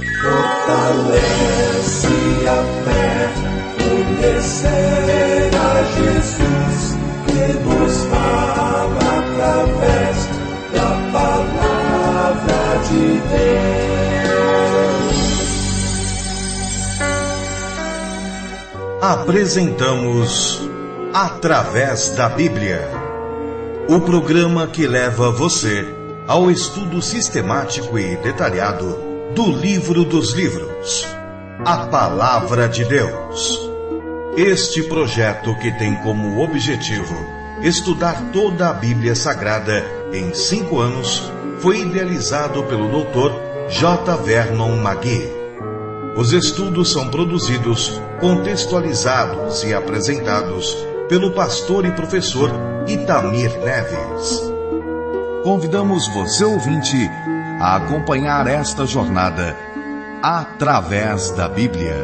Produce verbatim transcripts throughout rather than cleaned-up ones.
Fortalece a fé, conhecer a Jesus, que nos fala através da palavra de Deus. Apresentamos Através da Bíblia, o programa que leva você ao estudo sistemático e detalhado do livro dos livros, a Palavra de Deus. Este projeto, que tem como objetivo estudar toda a Bíblia Sagrada em cinco anos, foi idealizado pelo doutor J. Vernon McGee. Os estudos são produzidos, contextualizados e apresentados pelo pastor e professor Itamir Neves. Convidamos você, ouvinte, a acompanhar esta jornada através da Bíblia.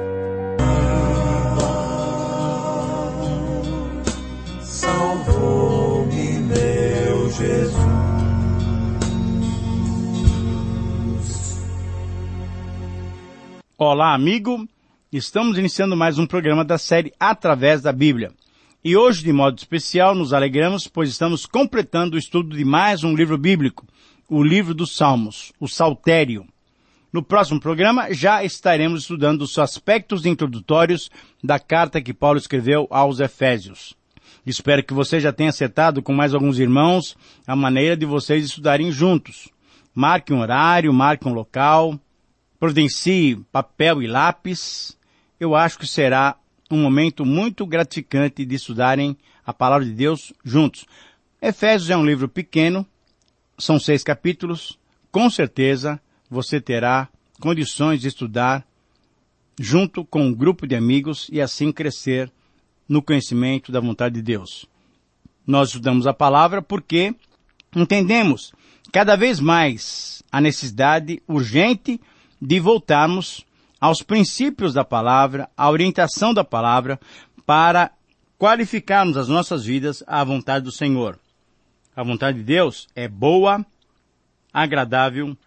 Salvou-me, meu Jesus. Olá, amigo. Estamos iniciando mais um programa da série Através da Bíblia. E hoje, de modo especial, nos alegramos, pois estamos completando o estudo de mais um livro bíblico, o livro dos Salmos, o Saltério. No próximo programa, já estaremos estudando os aspectos introdutórios da carta que Paulo escreveu aos Efésios. Espero que você já tenha acertado com mais alguns irmãos a maneira de vocês estudarem juntos. Marque um horário, marque um local, providencie papel e lápis. Eu acho que será um momento muito gratificante de estudarem a Palavra de Deus juntos. Efésios é um livro pequeno, são seis capítulos. Com certeza você terá condições de estudar junto com um grupo de amigos e assim crescer no conhecimento da vontade de Deus. Nós estudamos a Palavra porque entendemos cada vez mais a necessidade urgente de voltarmos aos princípios da palavra, à orientação da palavra, para qualificarmos as nossas vidas à vontade do Senhor. A vontade de Deus é boa, agradável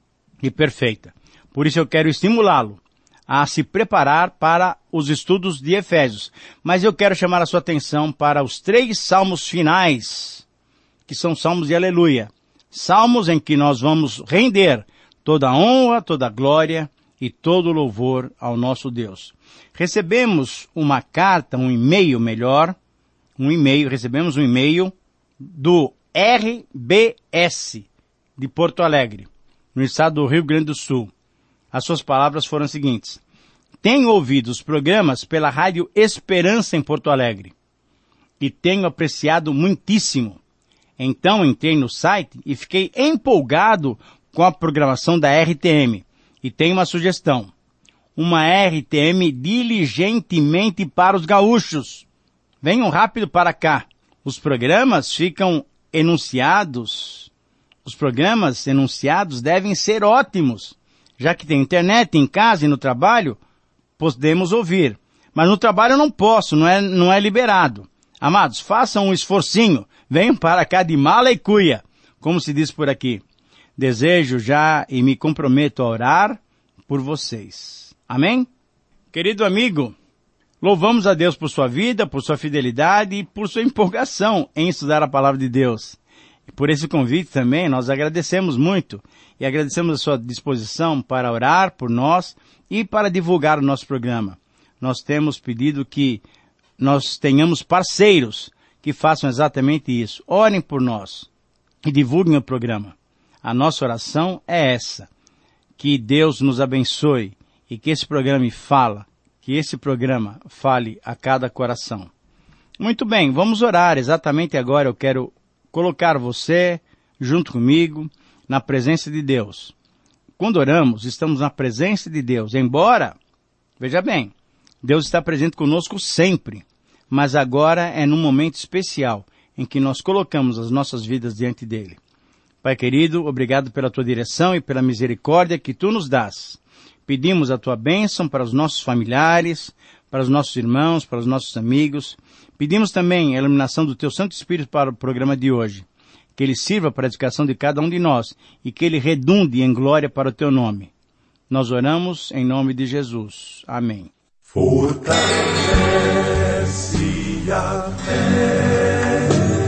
e perfeita. Por isso eu quero estimulá-lo a se preparar para os estudos de Efésios. Mas eu quero chamar a sua atenção para os três salmos finais, que são salmos de aleluia. Salmos em que nós vamos render toda a honra, toda a glória e todo o louvor ao nosso Deus. Recebemos uma carta, um e-mail melhor, um e-mail, recebemos um e-mail do R B S de Porto Alegre, no estado do Rio Grande do Sul. As suas palavras foram as seguintes: tenho ouvido os programas pela Rádio Esperança em Porto Alegre e tenho apreciado muitíssimo. Então entrei no site e fiquei empolgado com a programação da R T M. E tem uma sugestão, uma R T M diligentemente para os gaúchos. Venham rápido para cá. Os programas ficam enunciados, os programas enunciados devem ser ótimos. Já que tem internet em casa e no trabalho, podemos ouvir. Mas no trabalho eu não posso, não é, não é liberado. Amados, façam um esforcinho, venham para cá de mala e cuia, como se diz por aqui. Desejo já e me comprometo a orar por vocês. Amém? Querido amigo, louvamos a Deus por sua vida, por sua fidelidade e por sua empolgação em estudar a Palavra de Deus. E por esse convite também nós agradecemos muito e agradecemos a sua disposição para orar por nós e para divulgar o nosso programa. Nós temos pedido que nós tenhamos parceiros que façam exatamente isso. Orem por nós e divulguem o programa. A nossa oração é essa, que Deus nos abençoe e que esse programa fala, que esse programa fale a cada coração. Muito bem, vamos orar. Exatamente agora eu quero colocar você junto comigo na presença de Deus. Quando oramos, estamos na presença de Deus, embora, veja bem, Deus está presente conosco sempre, mas agora é num momento especial em que nós colocamos as nossas vidas diante dele. Pai querido, obrigado pela tua direção e pela misericórdia que tu nos dás. Pedimos a tua bênção para os nossos familiares, para os nossos irmãos, para os nossos amigos. Pedimos também a iluminação do teu Santo Espírito para o programa de hoje. Que ele sirva para a edificação de cada um de nós e que ele redunde em glória para o teu nome. Nós oramos em nome de Jesus. Amém. Fortalece a fé,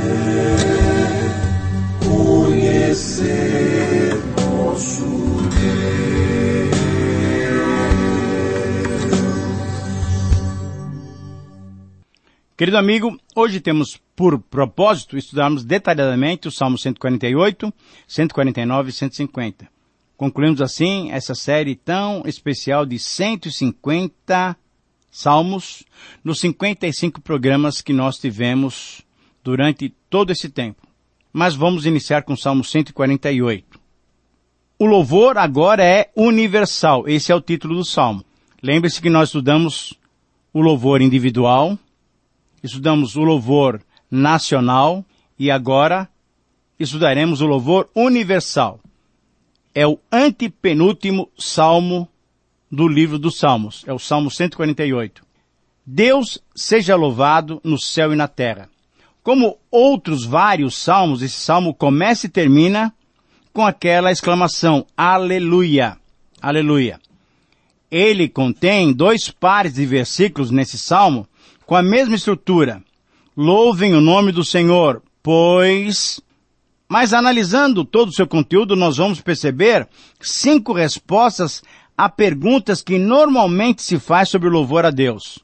conhecer nosso Deus. Querido amigo, hoje temos por propósito estudarmos detalhadamente o Salmo cento e quarenta e oito, cento e quarenta e nove e cento e cinquenta. Concluímos assim essa série tão especial de cento e cinquenta salmos nos cinquenta e cinco programas que nós tivemos durante todo esse tempo. Mas vamos iniciar com o Salmo cento e quarenta e oito. O louvor agora é universal. Esse é o título do Salmo. Lembre-se que nós estudamos o louvor individual, estudamos o louvor nacional e agora estudaremos o louvor universal. É o antepenúltimo salmo do livro dos Salmos. É o Salmo cento e quarenta e oito. Deus seja louvado no céu e na terra. Como outros vários salmos, esse salmo começa e termina com aquela exclamação, aleluia, aleluia. Ele contém dois pares de versículos nesse salmo com a mesma estrutura. Louvem o nome do Senhor, pois... Mas analisando todo o seu conteúdo, nós vamos perceber cinco respostas a perguntas que normalmente se faz sobre o louvor a Deus.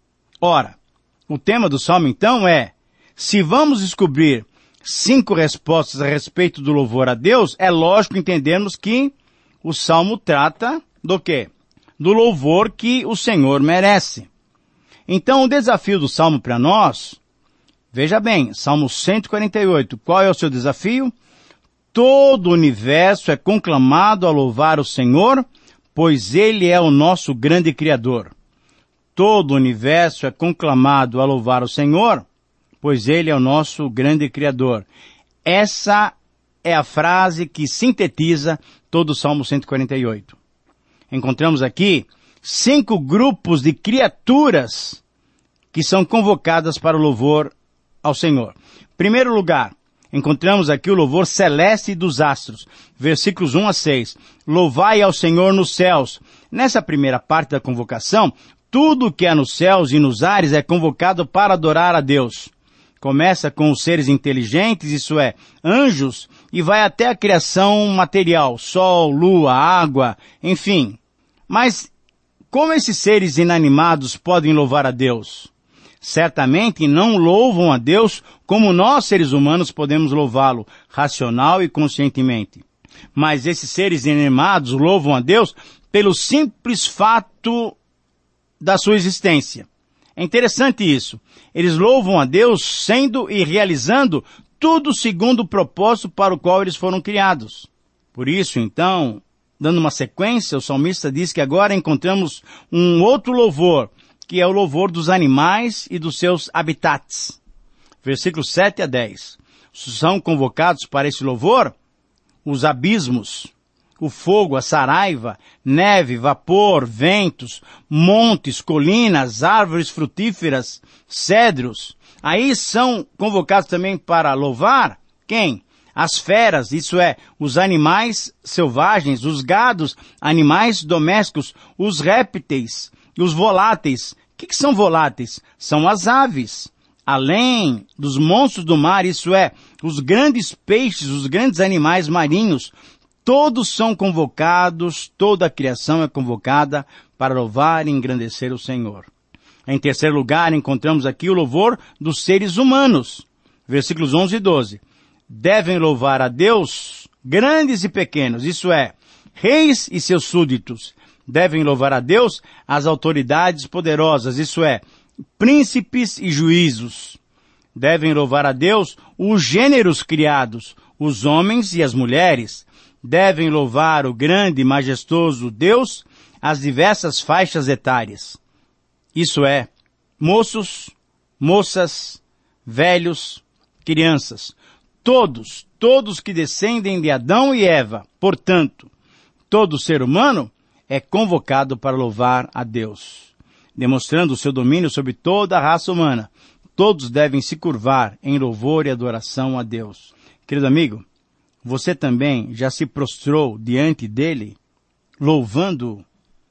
Ora, o tema do salmo então é, se vamos descobrir cinco respostas a respeito do louvor a Deus, é lógico entendermos que o salmo trata do quê? Do louvor que o Senhor merece. Então, o desafio do salmo para nós... Veja bem, Salmo cento e quarenta e oito, qual é o seu desafio? Todo o universo é conclamado a louvar o Senhor, pois Ele é o nosso grande Criador. Todo o universo é conclamado a louvar o Senhor, pois Ele é o nosso grande Criador. Essa é a frase que sintetiza todo o Salmo cento e quarenta e oito. Encontramos aqui cinco grupos de criaturas que são convocadas para o louvor ao Senhor. Em primeiro lugar, encontramos aqui o louvor celeste dos astros. Versículos um a seis. Louvai ao Senhor nos céus. Nessa primeira parte da convocação, tudo o que há nos céus e nos ares é convocado para adorar a Deus. Começa com os seres inteligentes, isso é, anjos, e vai até a criação material, sol, lua, água, enfim. Mas como esses seres inanimados podem louvar a Deus? Certamente não louvam a Deus como nós, seres humanos, podemos louvá-lo, racional e conscientemente. Mas esses seres inanimados louvam a Deus pelo simples fato da sua existência. É interessante isso. Eles louvam a Deus sendo e realizando tudo segundo o propósito para o qual eles foram criados. Por isso, então, dando uma sequência, o salmista diz que agora encontramos um outro louvor, que é o louvor dos animais e dos seus habitats. Versículos sete a dez. São convocados para esse louvor os abismos, o fogo, a saraiva, neve, vapor, ventos, montes, colinas, árvores frutíferas, cedros. Aí são convocados também para louvar quem? As feras, isso é, os animais selvagens, os gados, animais domésticos, os répteis, os voláteis. O que, que são voláteis? São as aves. Além dos monstros do mar, isso é, os grandes peixes, os grandes animais marinhos, todos são convocados, toda a criação é convocada para louvar e engrandecer o Senhor. Em terceiro lugar, encontramos aqui o louvor dos seres humanos. Versículos onze e doze. Devem louvar a Deus, grandes e pequenos, isso é, reis e seus súditos. Devem louvar a Deus as autoridades poderosas, isso é, príncipes e juízos. Devem louvar a Deus os gêneros criados, os homens e as mulheres. Devem louvar o grande e majestoso Deus as diversas faixas etárias. Isso é, moços, moças, velhos, crianças. Todos, todos que descendem de Adão e Eva. Portanto, todo ser humano é convocado para louvar a Deus, demonstrando o seu domínio sobre toda a raça humana. Todos devem se curvar em louvor e adoração a Deus. Querido amigo, você também já se prostrou diante dele? louvando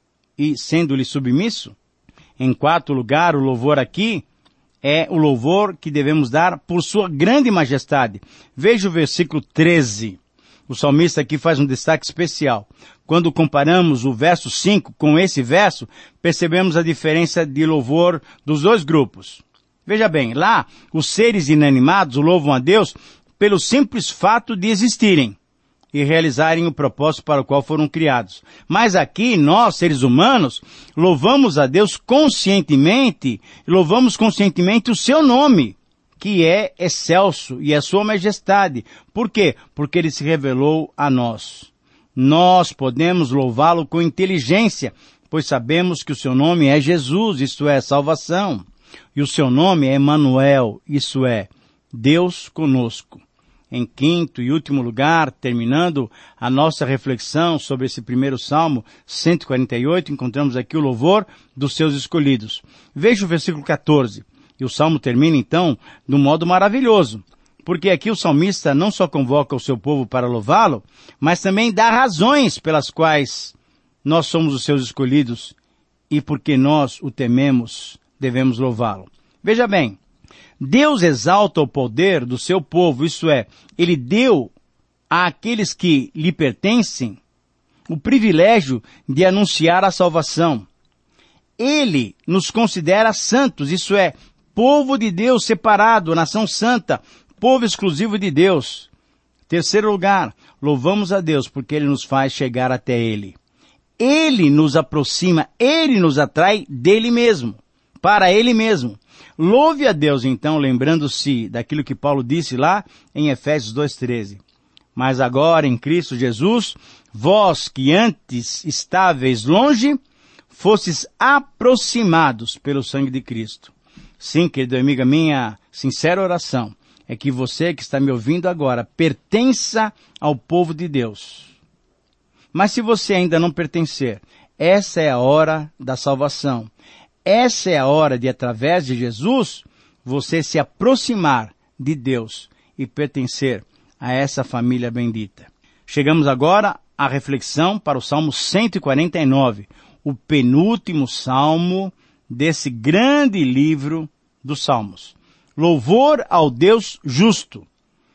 e sendo-lhe submisso? Em quarto lugar, o louvor aqui é o louvor que devemos dar por sua grande majestade. Veja o versículo treze. O salmista aqui faz um destaque especial. Quando comparamos o verso cinco com esse verso, percebemos a diferença de louvor dos dois grupos. Veja bem, lá os seres inanimados louvam a Deus pelo simples fato de existirem e realizarem o propósito para o qual foram criados. Mas aqui, nós, seres humanos, louvamos a Deus conscientemente, louvamos conscientemente o seu nome, que é excelso e a sua majestade. Por quê? Porque ele se revelou a nós. Nós podemos louvá-lo com inteligência, pois sabemos que o seu nome é Jesus, isto é, salvação. E o seu nome é Emanuel, isso é, Deus conosco. Em quinto e último lugar, terminando a nossa reflexão sobre esse primeiro Salmo, cento e quarenta e oito, encontramos aqui o louvor dos seus escolhidos. Veja o versículo quatorze. E o Salmo termina, então, de um modo maravilhoso. Porque aqui o salmista não só convoca o seu povo para louvá-lo, mas também dá razões pelas quais nós somos os seus escolhidos e porque nós o tememos, devemos louvá-lo. Veja bem, Deus exalta o poder do seu povo, isto é, Ele deu àqueles que lhe pertencem o privilégio de anunciar a salvação. Ele nos considera santos, isso é, povo de Deus separado, nação santa, povo exclusivo de Deus. Terceiro lugar, louvamos a Deus porque Ele nos faz chegar até Ele. Ele nos aproxima, Ele nos atrai dele mesmo, para Ele mesmo. Louve a Deus, então, lembrando-se daquilo que Paulo disse lá em Efésios dois, treze. Mas agora, em Cristo Jesus, vós que antes estáveis longe, fostes aproximados pelo sangue de Cristo. Sim, querido amigo, a minha sincera oração é que você que está me ouvindo agora pertença ao povo de Deus. Mas se você ainda não pertencer, essa é a hora da salvação. Essa é a hora de, através de Jesus, você se aproximar de Deus e pertencer a essa família bendita. Chegamos agora à reflexão para o Salmo cento e quarenta e nove, o penúltimo salmo desse grande livro dos Salmos. Louvor ao Deus justo.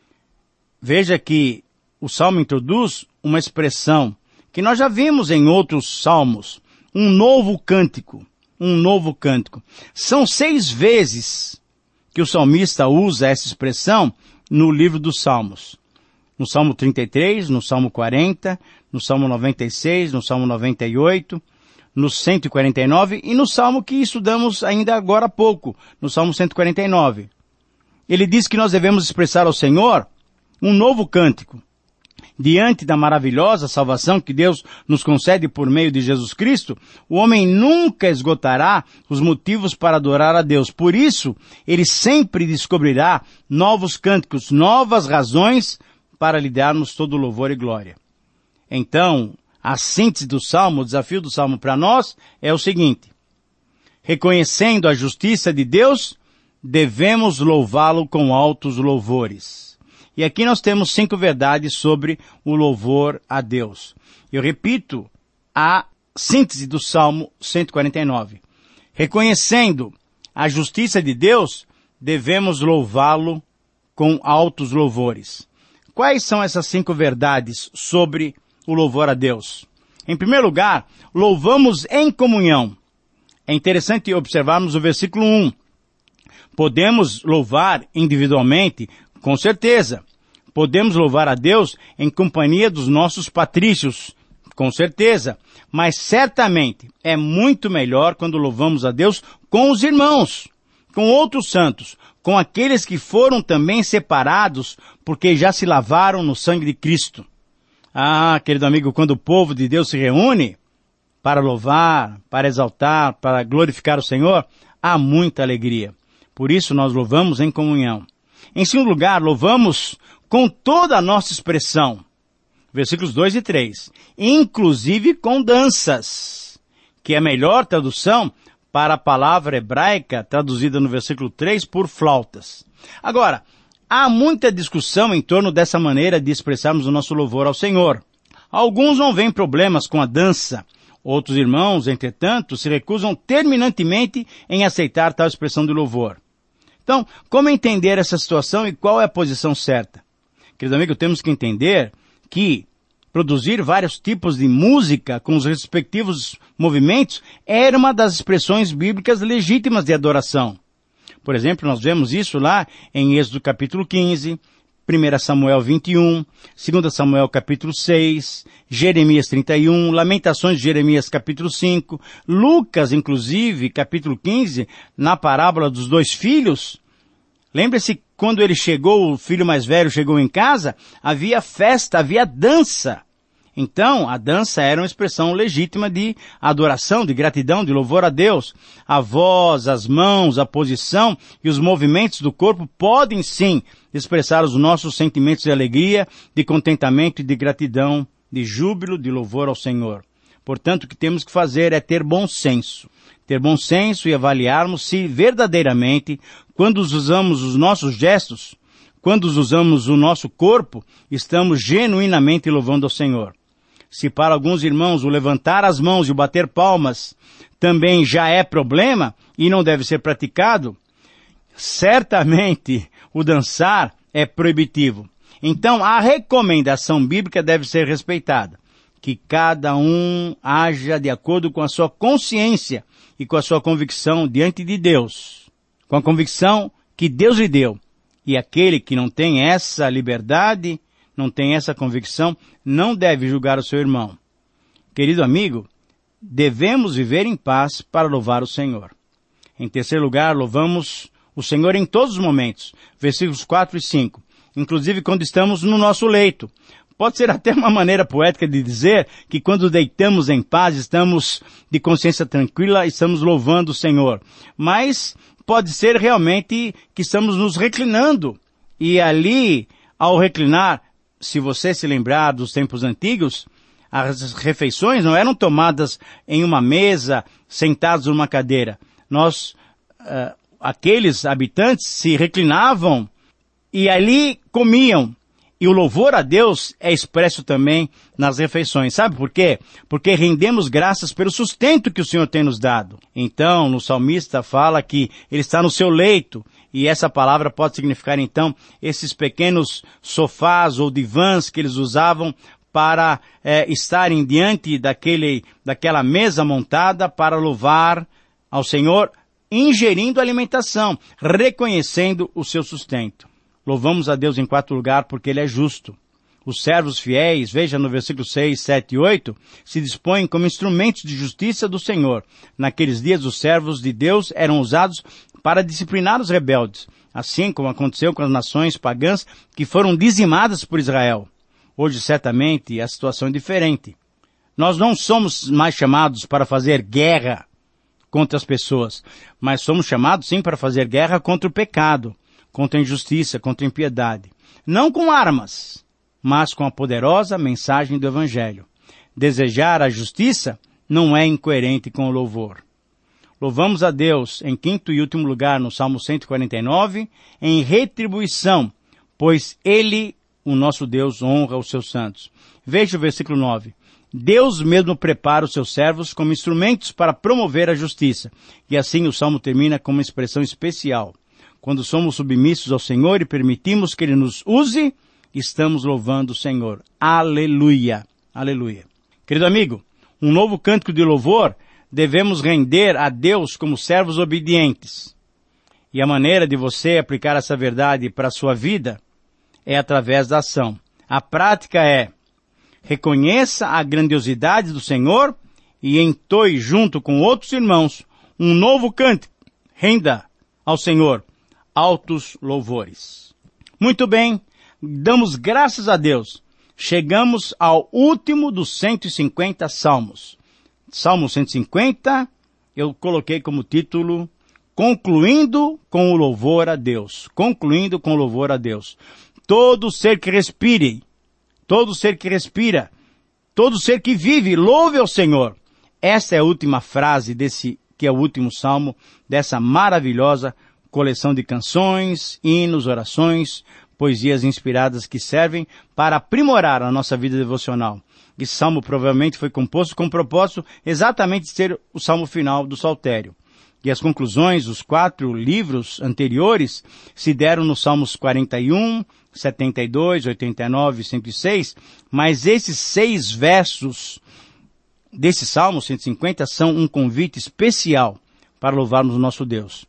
Veja que o Salmo introduz uma expressão que nós já vimos em outros salmos, um novo cântico. Um novo cântico. São seis vezes que o salmista usa essa expressão no livro dos Salmos. No Salmo trinta e três, no Salmo quarenta, no Salmo noventa e seis, no Salmo noventa e oito, no cento e quarenta e nove e no Salmo que estudamos ainda agora há pouco, no Salmo cento e quarenta e nove. Ele diz que nós devemos expressar ao Senhor um novo cântico. Diante da maravilhosa salvação que Deus nos concede por meio de Jesus Cristo, o homem nunca esgotará os motivos para adorar a Deus. Por isso, ele sempre descobrirá novos cânticos, novas razões para lhe darmos todo louvor e glória. Então, a síntese do Salmo, o desafio do Salmo para nós é o seguinte: reconhecendo a justiça de Deus, devemos louvá-lo com altos louvores. E aqui nós temos cinco verdades sobre o louvor a Deus. Eu repito a síntese do Salmo cento e quarenta e nove. Reconhecendo a justiça de Deus, devemos louvá-lo com altos louvores. Quais são essas cinco verdades sobre o louvor a Deus? Em primeiro lugar, louvamos em comunhão. É interessante observarmos o versículo um. Podemos louvar individualmente, com certeza. Podemos louvar a Deus em companhia dos nossos patrícios, com certeza. Mas certamente é muito melhor quando louvamos a Deus com os irmãos, com outros santos, com aqueles que foram também separados porque já se lavaram no sangue de Cristo. Ah, querido amigo, quando o povo de Deus se reúne para louvar, para exaltar, para glorificar o Senhor, há muita alegria. Por isso nós louvamos em comunhão. Em segundo lugar, louvamos com toda a nossa expressão. Versículos dois e três. Inclusive com danças, que é a melhor tradução para a palavra hebraica traduzida no versículo três por flautas. Agora, há muita discussão em torno dessa maneira de expressarmos o nosso louvor ao Senhor. Alguns não veem problemas com a dança. Outros irmãos, entretanto, se recusam terminantemente em aceitar tal expressão de louvor. Então, como entender essa situação e qual é a posição certa? Querido amigo, temos que entender que produzir vários tipos de música com os respectivos movimentos era uma das expressões bíblicas legítimas de adoração. Por exemplo, nós vemos isso lá em Êxodo capítulo quinze, primeiro Samuel vinte e um, dois Samuel capítulo seis, Jeremias trinta e um, Lamentações de Jeremias capítulo cinco, Lucas, inclusive, capítulo quinze, na parábola dos dois filhos. Lembre-se, quando ele chegou, o filho mais velho chegou em casa, havia festa, havia dança. Então, a dança era uma expressão legítima de adoração, de gratidão, de louvor a Deus. A voz, as mãos, a posição e os movimentos do corpo podem sim expressar os nossos sentimentos de alegria, de contentamento e de gratidão, de júbilo, de louvor ao Senhor. Portanto, o que temos que fazer é ter bom senso. Ter bom senso e avaliarmos se verdadeiramente, quando usamos os nossos gestos, quando usamos o nosso corpo, estamos genuinamente louvando ao Senhor. Se para alguns irmãos o levantar as mãos e o bater palmas também já é problema e não deve ser praticado, certamente o dançar é proibitivo. Então a recomendação bíblica deve ser respeitada. Que cada um haja de acordo com a sua consciência e com a sua convicção diante de Deus. Com a convicção que Deus lhe deu. E aquele que não tem essa liberdade, não tem essa convicção, não deve julgar o seu irmão. Querido amigo, devemos viver em paz para louvar o Senhor. Em terceiro lugar, louvamos o Senhor em todos os momentos. Versículos quatro e cinco. Inclusive quando estamos no nosso leito. Pode ser até uma maneira poética de dizer que quando deitamos em paz, estamos de consciência tranquila, estamos louvando o Senhor. Mas pode ser realmente que estamos nos reclinando. E ali, ao reclinar, se você se lembrar dos tempos antigos, as refeições não eram tomadas em uma mesa, sentados numa cadeira. Nós, uh, aqueles habitantes se reclinavam e ali comiam. E o louvor a Deus é expresso também nas refeições. Sabe por quê? Porque rendemos graças pelo sustento que o Senhor tem nos dado. Então, no salmista fala que ele está no seu leito. E essa palavra pode significar, então, esses pequenos sofás ou divãs que eles usavam para é, estarem diante daquele, daquela mesa montada para louvar ao Senhor, ingerindo alimentação, reconhecendo o seu sustento. Louvamos a Deus em quarto lugar porque Ele é justo. Os servos fiéis, veja no versículo seis, sete e oito, se dispõem como instrumentos de justiça do Senhor. Naqueles dias os servos de Deus eram usados para disciplinar os rebeldes, assim como aconteceu com as nações pagãs que foram dizimadas por Israel. Hoje, certamente, a situação é diferente. Nós não somos mais chamados para fazer guerra contra as pessoas, mas somos chamados sim para fazer guerra contra o pecado, contra a injustiça, contra a impiedade. Não com armas, mas com a poderosa mensagem do Evangelho. Desejar a justiça não é incoerente com o louvor. Louvamos a Deus, em quinto e último lugar, no Salmo cento e quarenta e nove, em retribuição, pois Ele, o nosso Deus, honra os seus santos. Veja o versículo nove. Deus mesmo prepara os seus servos como instrumentos para promover a justiça. E assim o Salmo termina com uma expressão especial. Quando somos submissos ao Senhor e permitimos que Ele nos use, estamos louvando o Senhor. Aleluia! Aleluia! Querido amigo, um novo cântico de louvor devemos render a Deus como servos obedientes. E a maneira de você aplicar essa verdade para a sua vida é através da ação. A prática é: reconheça a grandiosidade do Senhor e entoie junto com outros irmãos um novo cântico. Renda ao Senhor altos louvores. Muito bem, damos graças a Deus. Chegamos ao último dos cento e cinquenta salmos. Salmo cento e cinquenta, eu coloquei como título, Concluindo com o louvor a Deus. Concluindo com o louvor a Deus. Todo ser que respire, todo ser que respira, todo ser que vive, louve ao Senhor. Essa é a última frase desse, que é o último salmo, dessa maravilhosa coleção de canções, hinos, orações, poesias inspiradas que servem para aprimorar a nossa vida devocional. Esse salmo provavelmente foi composto com o propósito exatamente de ser o salmo final do Saltério. E as conclusões dos quatro livros anteriores se deram nos Salmos quarenta e um, setenta e dois, oitenta e nove e cento e seis, mas esses seis versos desse Salmo cento e cinquenta são um convite especial para louvarmos o nosso Deus.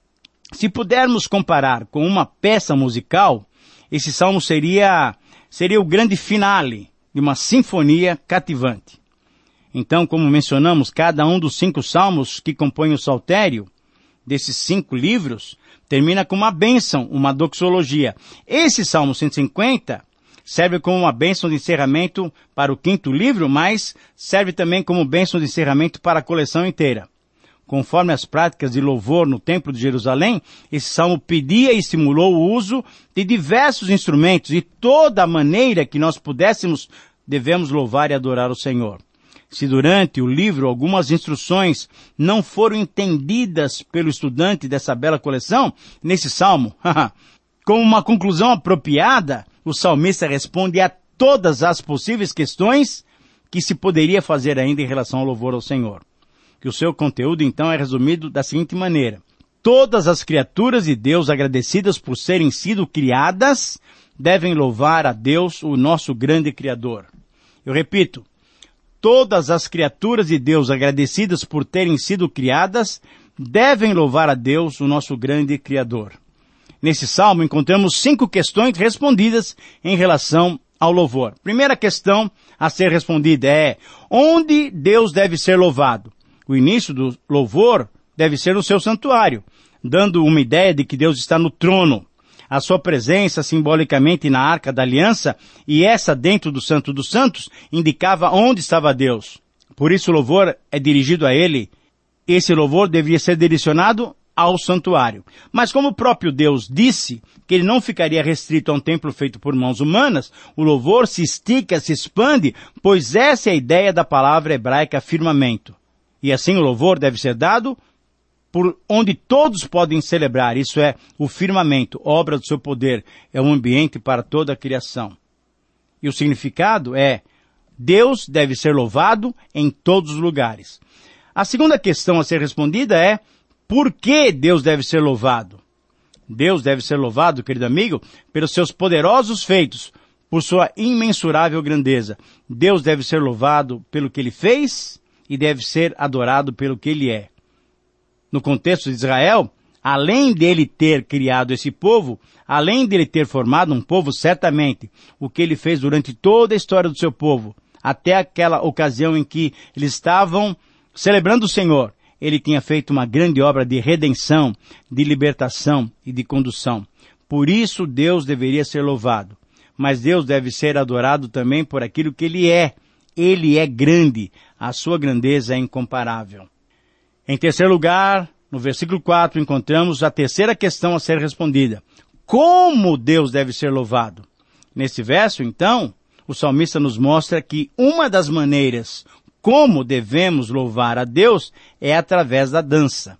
Se pudermos comparar com uma peça musical, esse salmo seria, seria o grande finale de uma sinfonia cativante. Então, como mencionamos, cada um dos cinco salmos que compõem o Saltério, desses cinco livros, termina com uma bênção, uma doxologia. Esse Salmo cento e cinquenta serve como uma bênção de encerramento para o quinto livro, mas serve também como bênção de encerramento para a coleção inteira. Conforme as práticas de louvor no Templo de Jerusalém, esse salmo pedia e estimulou o uso de diversos instrumentos e toda a maneira que nós pudéssemos, devemos louvar e adorar o Senhor. Se durante o livro algumas instruções não foram entendidas pelo estudante dessa bela coleção, nesse salmo, como uma conclusão apropriada, o salmista responde a todas as possíveis questões que se poderia fazer ainda em relação ao louvor ao Senhor. Que o seu conteúdo, então, é resumido da seguinte maneira. Todas as criaturas de Deus, agradecidas por serem sido criadas, devem louvar a Deus, o nosso grande Criador. Eu repito, todas as criaturas de Deus, agradecidas por terem sido criadas, devem louvar a Deus, o nosso grande Criador. Nesse salmo, encontramos cinco questões respondidas em relação ao louvor. Primeira questão a ser respondida é, onde Deus deve ser louvado? O início do louvor deve ser no seu santuário, dando uma ideia de que Deus está no trono. A sua presença simbolicamente na Arca da Aliança e essa dentro do Santo dos Santos indicava onde estava Deus. Por isso o louvor é dirigido a Ele. Esse louvor deveria ser direcionado ao santuário. Mas como o próprio Deus disse que Ele não ficaria restrito a um templo feito por mãos humanas, o louvor se estica, se expande, pois essa é a ideia da palavra hebraica firmamento. E assim o louvor deve ser dado por onde todos podem celebrar, isso é, o firmamento, obra do seu poder, é um ambiente para toda a criação. E o significado é, Deus deve ser louvado em todos os lugares. A segunda questão a ser respondida é, por que Deus deve ser louvado? Deus deve ser louvado, querido amigo, pelos seus poderosos feitos, por sua imensurável grandeza. Deus deve ser louvado pelo que Ele fez e deve ser adorado pelo que Ele é. No contexto de Israel, além dele ter criado esse povo, além dele ter formado um povo, certamente, o que ele fez durante toda a história do seu povo, até aquela ocasião em que eles estavam celebrando o Senhor, ele tinha feito uma grande obra de redenção, de libertação e de condução. Por isso Deus deveria ser louvado. Mas Deus deve ser adorado também por aquilo que Ele é. Ele é grande. A sua grandeza é incomparável. Em terceiro lugar, no versículo quatro, encontramos a terceira questão a ser respondida. Como Deus deve ser louvado? Nesse verso, então, o salmista nos mostra que uma das maneiras como devemos louvar a Deus é através da dança.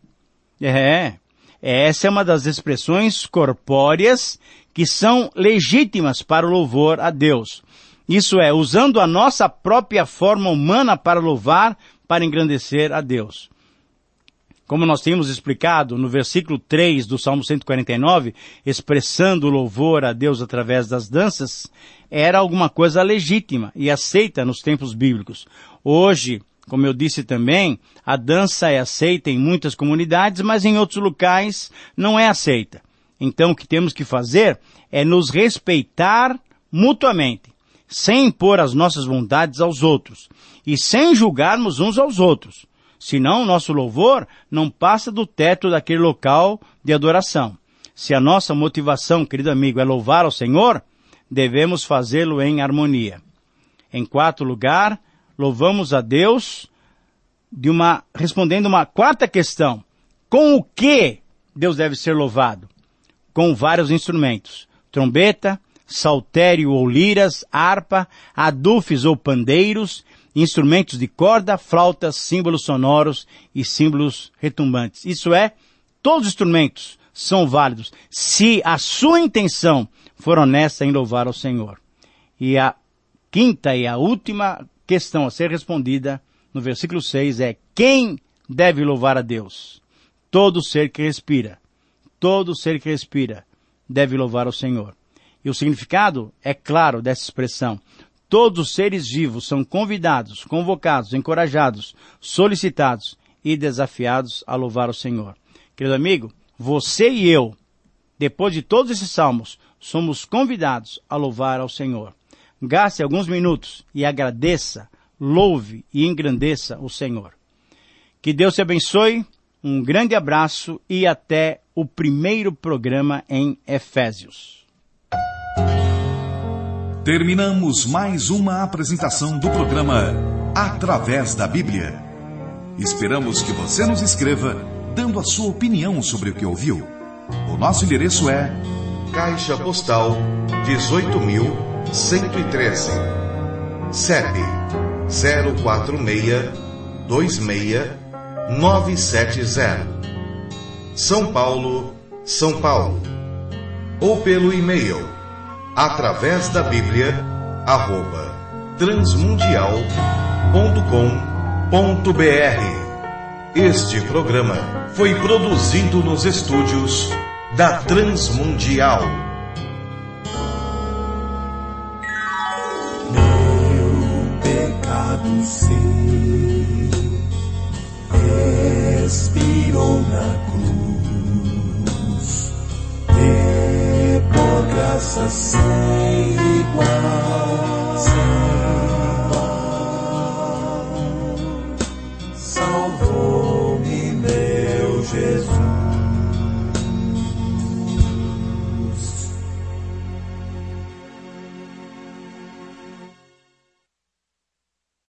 É, essa é uma das expressões corpóreas que são legítimas para o louvor a Deus. Isso é, usando a nossa própria forma humana para louvar, para engrandecer a Deus. Como nós tínhamos explicado no versículo três do Salmo cento e quarenta e nove, expressando o louvor a Deus através das danças, era alguma coisa legítima e aceita nos tempos bíblicos. Hoje, como eu disse também, a dança é aceita em muitas comunidades, mas em outros locais não é aceita. Então o que temos que fazer é nos respeitar mutuamente, sem impor as nossas vontades aos outros e sem julgarmos uns aos outros. Senão, nosso louvor não passa do teto daquele local de adoração. Se a nossa motivação, querido amigo, é louvar ao Senhor, devemos fazê-lo em harmonia. Em quarto lugar, louvamos a Deus de uma, respondendo uma quarta questão. Com o que Deus deve ser louvado? Com vários instrumentos. Trombeta, saltério ou liras, harpa, adufes ou pandeiros, instrumentos de corda, flautas, símbolos sonoros e símbolos retumbantes. Isso é, todos os instrumentos são válidos se a sua intenção for honesta em louvar ao Senhor. E a quinta e a última questão a ser respondida no versículo seis é: quem deve louvar a Deus? Todo ser que respira, todo ser que respira deve louvar ao Senhor. E o significado é claro dessa expressão. Todos os seres vivos são convidados, convocados, encorajados, solicitados e desafiados a louvar ao Senhor. Querido amigo, você e eu, depois de todos esses salmos, somos convidados a louvar ao Senhor. Gaste alguns minutos e agradeça, louve e engrandeça o Senhor. Que Deus te abençoe, um grande abraço e até o primeiro programa em Efésios. Terminamos mais uma apresentação do programa Através da Bíblia. Esperamos que você nos escreva, dando a sua opinião sobre o que ouviu. O nosso endereço é Caixa Postal dezoito mil cento e treze, C E P zero quatro seis dois seis nove sete zero, São Paulo, São Paulo. Ou pelo e-mail através da Bíblia arroba transmundial ponto com ponto br. Este programa foi produzido nos estúdios da Transmundial. Meu pecado sei, expirou na cruz, e por graça sem igual